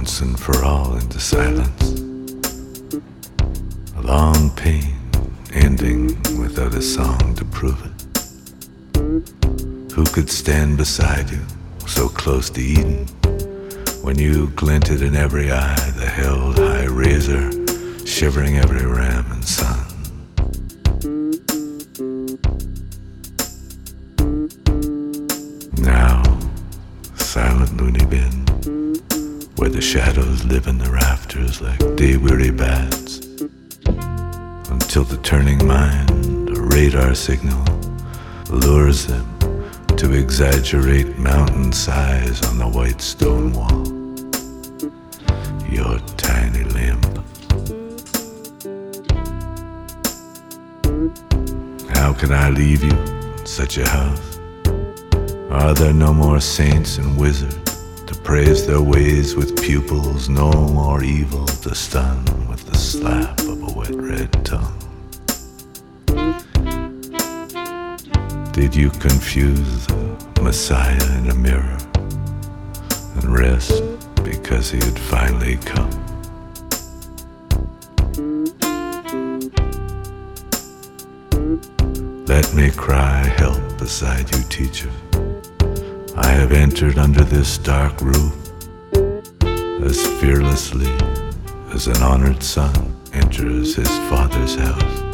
once and for all into silence. A long pain ending without a song to prove it. Who could stand beside you, so close to Eden, when you glinted in every eye the held high razor, shivering every ram and sun? Now, silent loony bin, where the shadows live in the rafters like day-weary bats, until the turning mind, a radar signal, lures them to exaggerate mountain size on the white stone wall. Your tiny limb. How can I leave you in such a house? Are there no more saints and wizards to praise their ways with pupils, no more evil to stun with the slap of a wet red tongue? Did you confuse the Messiah in a mirror and rest because he had finally come? Let me cry help beside you, teacher. I have entered under this dark roof as fearlessly as an honored son enters his father's house.